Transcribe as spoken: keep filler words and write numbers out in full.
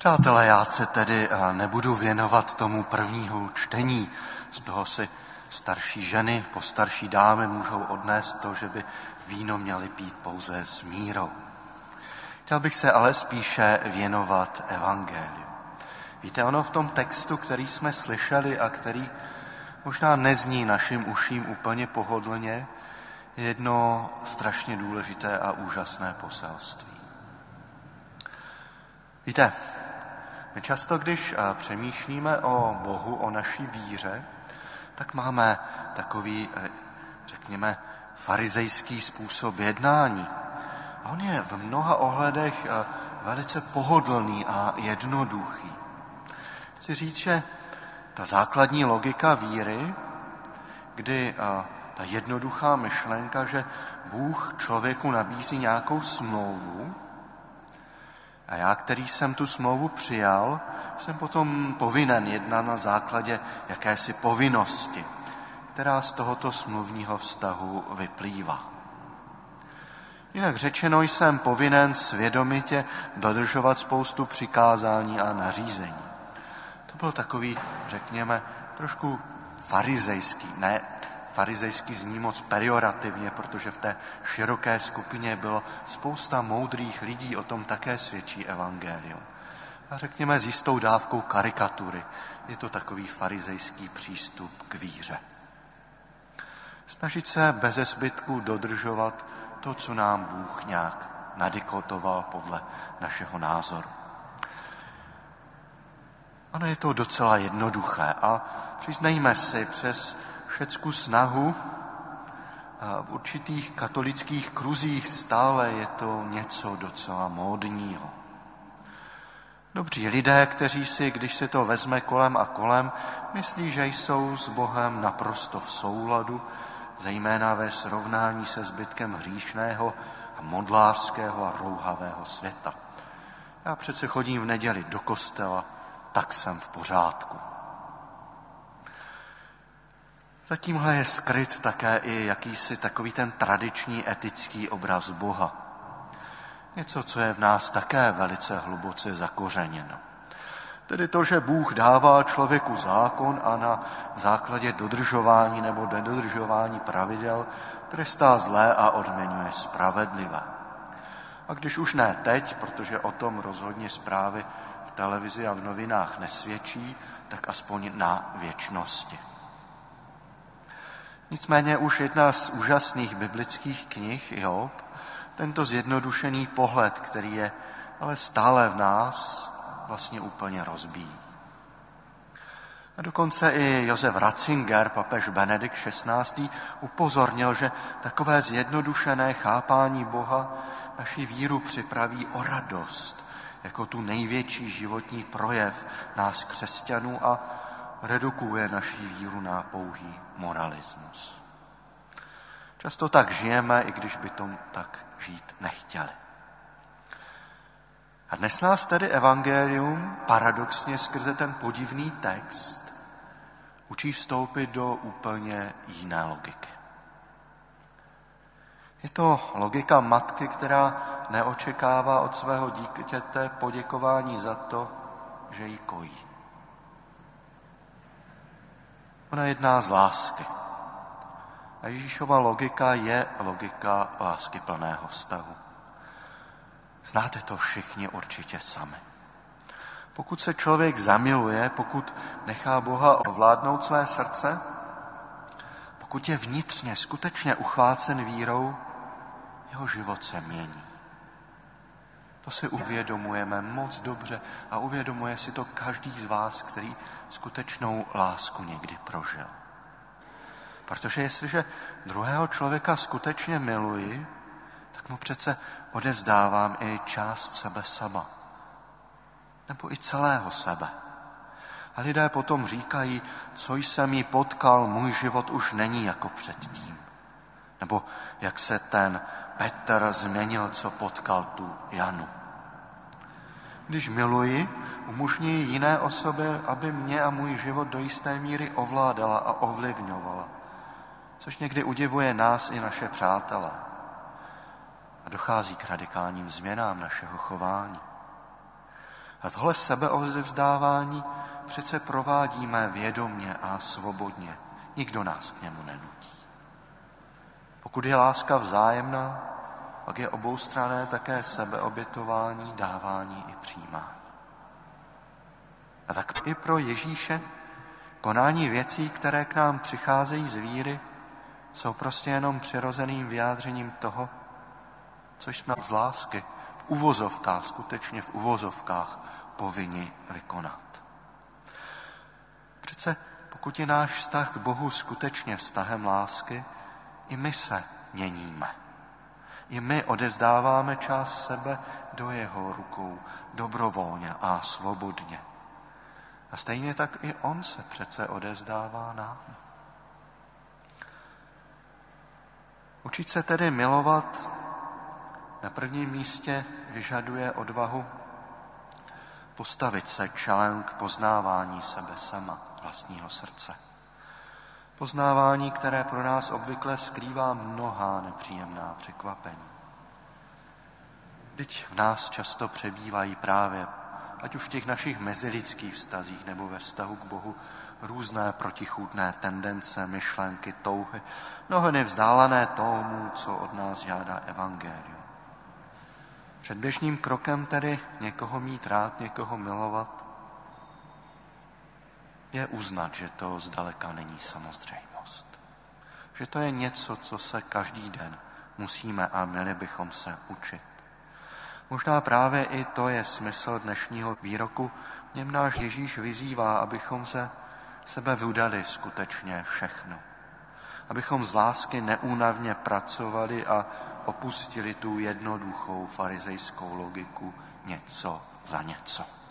Přátelé, já se tedy nebudu věnovat tomu prvního čtení. Z toho si starší ženy, postarší dámy můžou odnést to, že by víno měly pít pouze s mírou. Chtěl bych se ale spíše věnovat evangeliu. Víte, ono v tom textu, který jsme slyšeli a který možná nezní našim uším úplně pohodlně, je jedno strašně důležité a úžasné poselství. Víte, my často, když přemýšlíme o Bohu, o naší víře, tak máme takový, řekněme, farizejský způsob jednání. A on je v mnoha ohledech velice pohodlný a jednoduchý. Chci říct, že ta základní logika víry, kdy ta jednoduchá myšlenka, že Bůh člověku nabízí nějakou smlouvu, a já, který jsem tu smlouvu přijal, jsem potom povinen jednat na základě jakési povinnosti, která z tohoto smluvního vztahu vyplývá. Jinak řečeno, jsem povinen svědomitě dodržovat spoustu přikázání a nařízení. To byl takový, řekněme, trošku farizejský, ne, farizejský zní moc pejorativně, protože v té široké skupině bylo spousta moudrých lidí, o tom také svědčí evangelium. A řekněme s jistou dávkou karikatury. Je to takový farizejský přístup k víře. Snažit se beze zbytku dodržovat to, co nám Bůh nějak nadikotoval podle našeho názoru. Ano, je to docela jednoduché a přiznejme si, přes všecku snahu v určitých katolických kruzích stále je to něco docela módního. Dobří lidé, kteří si, když se to vezme kolem a kolem, myslí, že jsou s Bohem naprosto v souladu, zejména ve srovnání se zbytkem hříšného a modlářského a rouhavého světa. Já přece chodím v neděli do kostela, tak jsem v pořádku. Za tímhle je skryt také i jakýsi takový ten tradiční etický obraz Boha. Něco, co je v nás také velice hluboce zakořeněno. Tedy to, že Bůh dává člověku zákon a na základě dodržování nebo nedodržování pravidel trestá zlé a odměňuje spravedlivé. A když už ne teď, protože o tom rozhodně zprávy v televizi a v novinách nesvědčí, tak aspoň na věčnosti. Nicméně už jedna z úžasných biblických knih, Job, tento zjednodušený pohled, který je ale stále v nás, vlastně úplně rozbíjí. A dokonce i Josef Ratzinger, papež Benedikt šestnáctý, upozornil, že takové zjednodušené chápání Boha naši víru připraví o radost, jako tu největší životní projev nás křesťanů a redukuje naši víru na pouhý moralismus. Často tak žijeme, i když by to tak žít nechtěli. A dnes nás tedy evangelium, paradoxně skrze ten podivný text, učí vstoupit do úplně jiné logiky. Je to logika matky, která neočekává od svého dítěte poděkování za to, že ji kojí. Ona jedná z lásky. A Ježíšova logika je logika lásky plného vztahu. Znáte to všichni určitě sami. Pokud se člověk zamiluje, pokud nechá Boha ovládnout své srdce, pokud je vnitřně skutečně uchvácen vírou, jeho život se mění. To si uvědomujeme moc dobře a uvědomuje si to každý z vás, který skutečnou lásku někdy prožil. Protože jestliže druhého člověka skutečně miluji, tak mu přece odevzdávám i část sebe sama. Nebo i celého sebe. A lidé potom říkají, co jsem jí potkal, můj život už není jako předtím. Nebo jak se ten Petr změnil, co potkal tu Janu. Když miluji, umožňuji jiné osobě, aby mě a můj život do jisté míry ovládala a ovlivňovala. Což někdy udivuje nás i naše přátelé. A dochází k radikálním změnám našeho chování. A tohle sebeodevzdávání přece provádíme vědomně a svobodně. Nikdo nás k němu nenutí. Pokud je láska vzájemná, pak je oboustranné také sebeobětování, dávání i přijímání. A tak i pro Ježíše konání věcí, které k nám přicházejí z víry, jsou prostě jenom přirozeným vyjádřením toho, co jsme z lásky v uvozovkách, skutečně v uvozovkách povinni vykonat. Přece pokud je náš vztah k Bohu skutečně vztahem lásky, i my se měníme. I my odevzdáváme část sebe do jeho rukou dobrovolně a svobodně. A stejně tak i on se přece odevzdává nám. Učit se tedy milovat na prvním místě vyžaduje odvahu postavit se čelem k poznávání sebe sama, vlastního srdce. Poznávání, které pro nás obvykle skrývá mnohá nepříjemná překvapení. Vždyť v nás často přebývají právě, ať už v těch našich mezilidských vztazích nebo ve vztahu k Bohu, různé protichůdné tendence, myšlenky, touhy, mnohdy vzdálené tomu, co od nás žádá evangelium. Předběžným krokem tedy někoho mít rád, někoho milovat, je uznat, že to zdaleka není samozřejmost. Že to je něco, co se každý den musíme a měli bychom se učit. Možná právě i to je smysl dnešního výroku, v něm náš Ježíš vyzývá, abychom se sebe vydali skutečně všechno. Abychom z lásky neúnavně pracovali a opustili tu jednoduchou farizejskou logiku něco za něco.